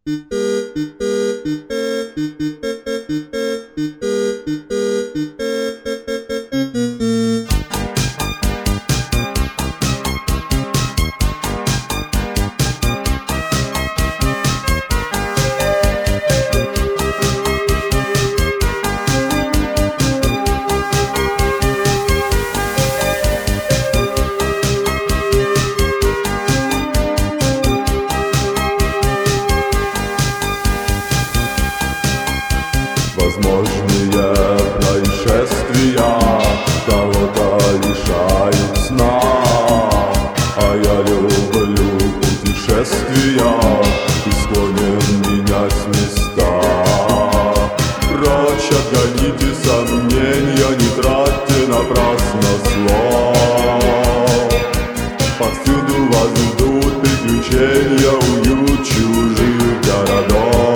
Возможные происшествия кого-то лишают сна, а я люблю путешествия и склонен менять места. Прочь отгоните сомнения, не тратьте напрасно слов. Повсюду вас ждут приключения, уют чужих городов.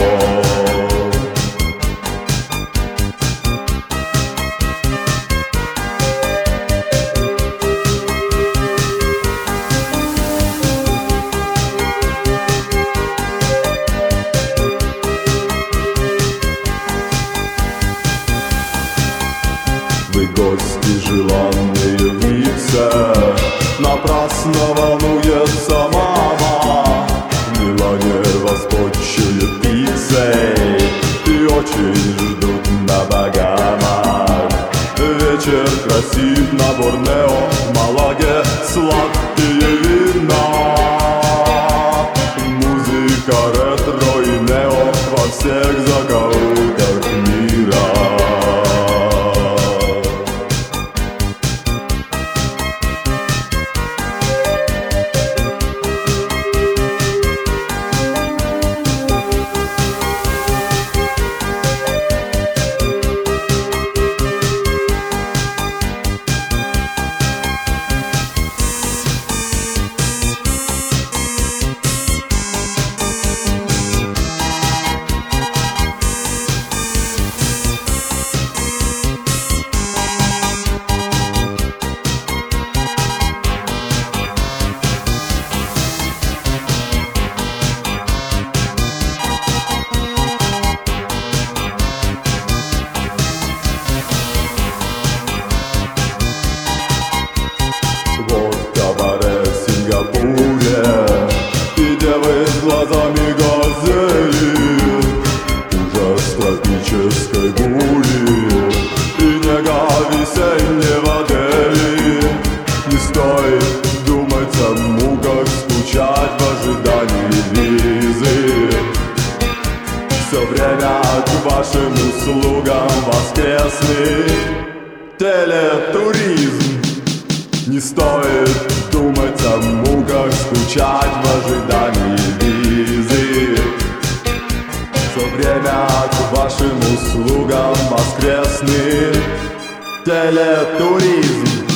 Вы гости, желанные в Ницце, напрасно волнуется мама. В Милане вас почуют пиццей и очень ждут на Багамах. Вечер красив на Борнео, в Малаге сладкие вина. Музыка ретро и нео во всех закоулках мира. И девы с глазами газели, ужас тропической бури и нега весеннего Дели. Не стоит думать о муках, скучать в ожидании визы. Все время к вашим услугам воскресный телетуризм. Не стоит думать о муках, скучать в ожидании визы. Все время к вашим услугам воскресный телетуризм.